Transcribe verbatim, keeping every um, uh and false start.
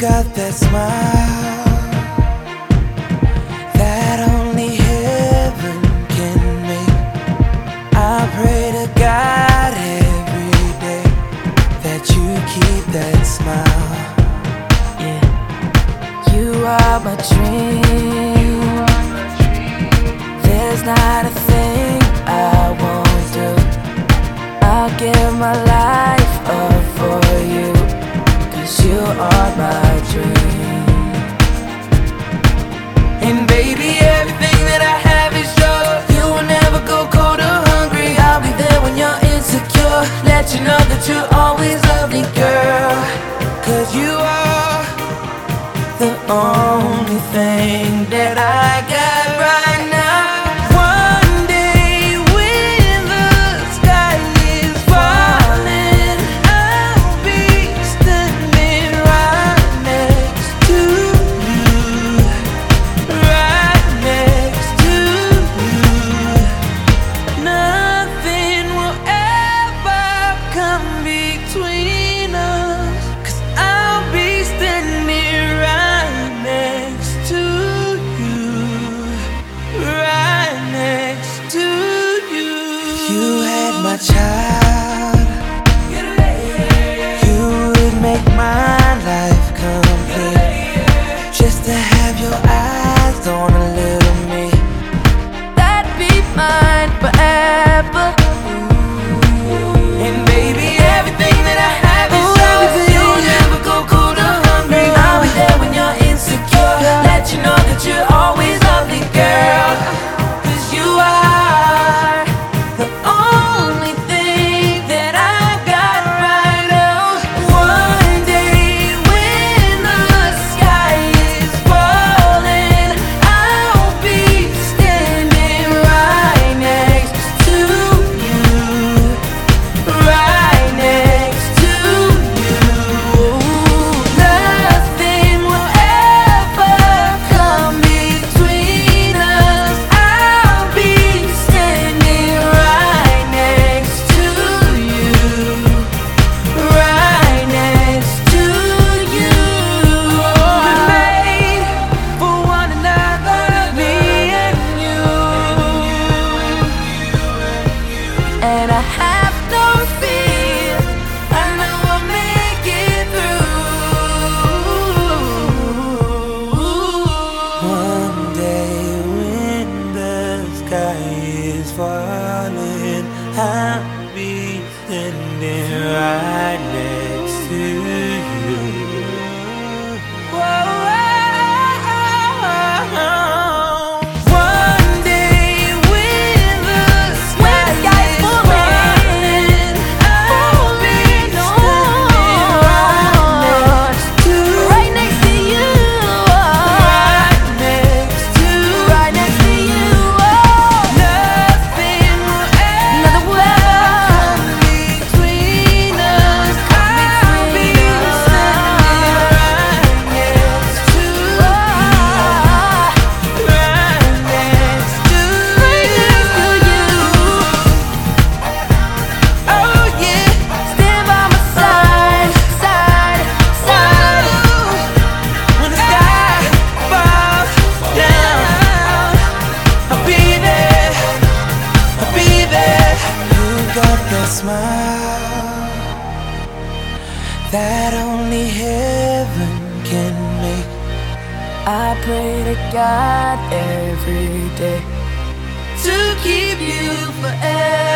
got that smile that only heaven can make. I pray to God every day that you keep that smile. Yeah, you are my dream. There's not a thing I won't do. I'll give my life up for you, 'cause you are my dream. And baby, everything that I have is yours. You will never go cold or hungry. I'll be there when you're insecure. Let you know that you're always lovely, girl. 'Cause you are the only thing that I got right now. One day when the sky is falling, I'll be standing right next to you, right next to you. Nothing will ever come between us, 'cause I'll be standing right next to you, right next to you. You had my child, you would make my life complete. Just to have your eyes on a little me, That'd be mine forever. and baby, everything that I have is yours. You'll never go cold or hungry. I'll be there when you're insecure. Let you know that you're always lovely, girl. 'Cause you are the only thing that I got right now. One day when the sky is falling, I'll be standing right next to you, right next to you. Nothing will ever come between us. I'll be standing right next to you, right next to you. We're made for one another, me and you. And I have no fear, I know I'll make it through. One day when the sky is falling, I'll be standing right next to you. Whoa. One day when the sky is falling, I'll be standing right next to you. Right next to you, Right next to right next to you. Nothing will Another ever world. come between us. I'll be standing right next to you, right next to you. Oh yeah, Stand by my side, side, side. when the sky falls down, I'll be there, I'll be there. You got that smile that only heaven can make. I pray to God every day To keep you forever.